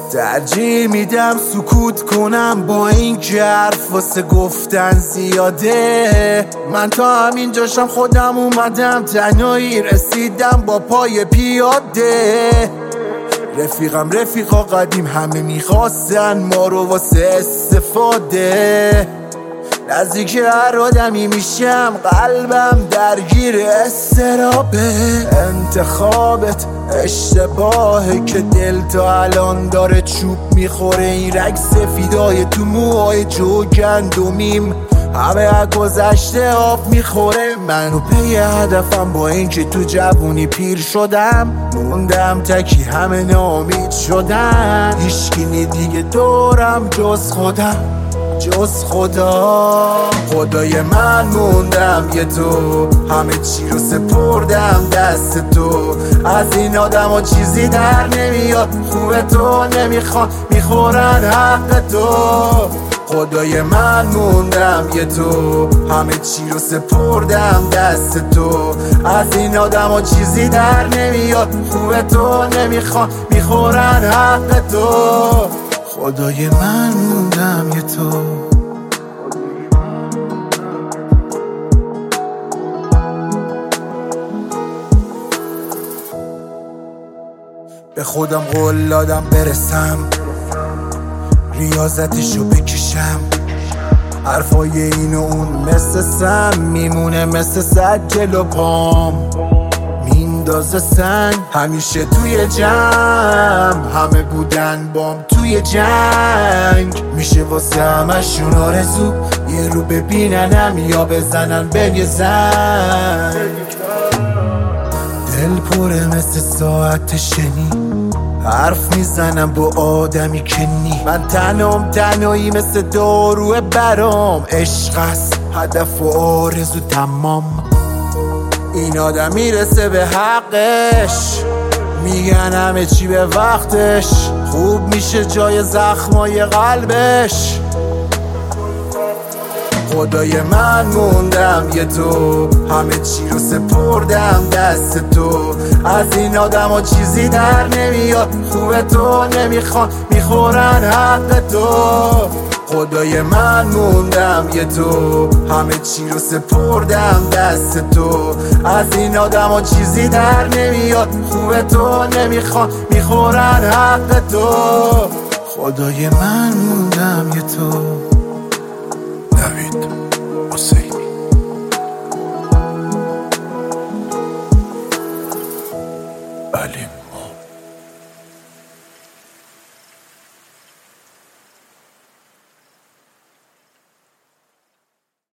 ترجیح میدم سکوت کنم با این که حرف واسه گفتن زیاده. من تا همین جاشم خودم اومدم، تنهایی رسیدم با پای پیاده. رفیقم رفیقا قدیم همه میخواستن ما رو واسه استفاده. نزدیک هر آدمی میشم قلبم درگیر استرابه. انتخابت اشتباهه که دل تا الان داره چوب میخوره. این رگ سفیدای تو موهای جوگندمیم همه از گذشته آب میخوره. منو پی هدفم با اینکه تو جوونی پیر شدم، موندم تکی همه ناامید شدن. هیچکی دیگه دورم جز خودم، جز خدای من موندم یه تو، همه چی رو سپردم دست تو. از این آدم ها چیزی در نمیاد، خوبه تو نمیخوان میخورن حق تو. خدای من موندم یه تو، همه چی رو سپردم دست تو. از این آدم ها چیزی در نمیاد، خوبه تو نمیخوان میخورن حق تو. خدای من موندم یه تو. به خودم قول دادم برسم، ریاضتشو بکشم. حرفای این و اون مثل سم میمونه، مثل سد جلو پام میندازه سنگ. همیشه توی جمع همه بودن بام توی جنگ. میشه واسه همشون آرزو یه رو ببیننم یا بزنن به یه زنگ. دل پره مثل ساعت شنی، حرف میزنم با آدمی که نی. من تنهایی مثل داروه برام، عشق است هدف و آرزو تمام. این آدم میرسه به حقش، میگن همه چی به وقتش. خوب میشه جای زخمای قلبش. خدای من موندم یه تو، همه چی رو سپردم دست تو. از این آدم ها چیزی در نمیاد، خوبه تو نمیخوان میخورن حق تو. خدای من موندم یه تو، همه چی رو سپردم دست تو. از این آدم ها چیزی در نمیاد، خوبه تو نمیخوان میخورن حق تو. خدای من موندم یه تو. نوید